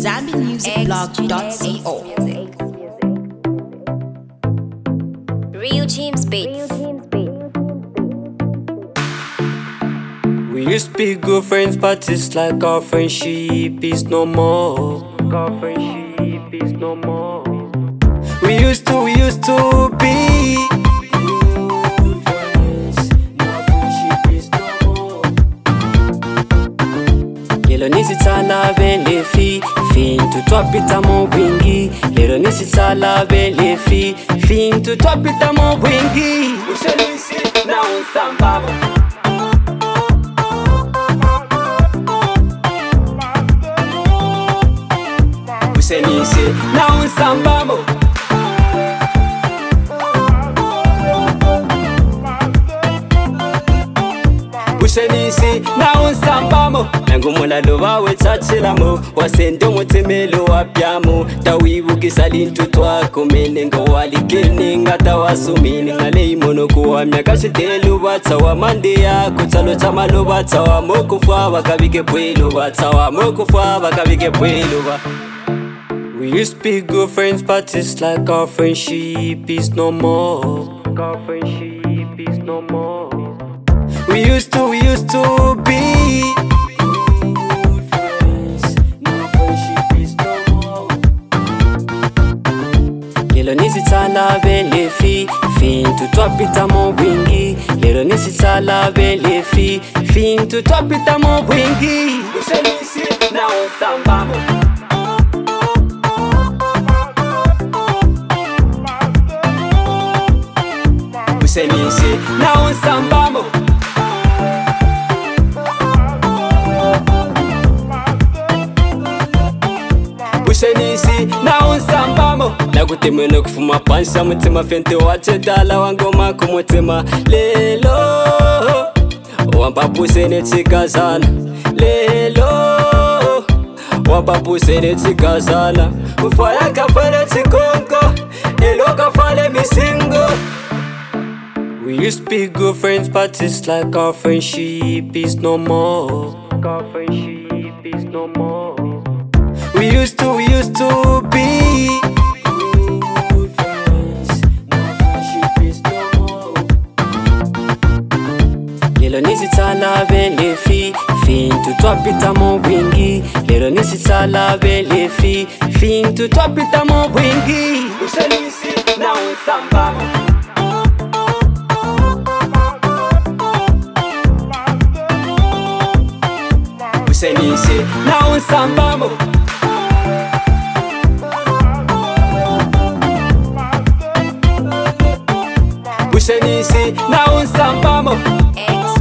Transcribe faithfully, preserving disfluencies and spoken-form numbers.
zambi music blog dot co. Real Teams Beats. We used to be good friends, but it's like our friendship is no more. Our friendship is no more. We used to, we used to be good friends. Now friendship is no more. Lelo nisitsala bele fi fin tu twapita mo wingi. Lelo nisitsala bele fi fin tu twapita mo wingi. Ushenisi na unsambabo. Usenisi na unsambamo. Usenisi na unsambamo. Nangumula luwa wetachilamo. Wasendo mutemelo wapyamo. Tawibukisa lintu twako menenga walikeni ngata wasumini ngale imono kuwamya kashitelu batawa mande yako talo chamalo batawa mokufa bakabike bwelo batawa mokufa bakabike bwelo ba. We used to be good friends, but it's like our friendship is no more. Our friendship is no more. We used to, we used to be good friends. Now friendship is no more. Lelo nisitsala bele fi fin tu twapita mo wingi. Lelo nisitsala bele fi fin tu twapita mo wingi. Usenisi na unsambamo. Usenisi na unsambamo. Usenisi na unsambamo. Nagutemwe kufuma pansha mutima fente wache dala wangoma kumutima. Lelo wambapusene chikazana. Lelo wambapusene chikazana. Ufaya kafale chikonko. Elo kafale misingo. We used to be good friends, but it's like our friendship is no more. Our friendship is no more. We used to, we used to be good friends. Now friendship is no more. Lelo nisitsala bele fi fin tu twapita mo wingi. Lelo nisitsala bele fi fin tu twapita mo wingi. Usenisi na unsambamo. Usenisi na unsambamo. Usenisi na unsambamo.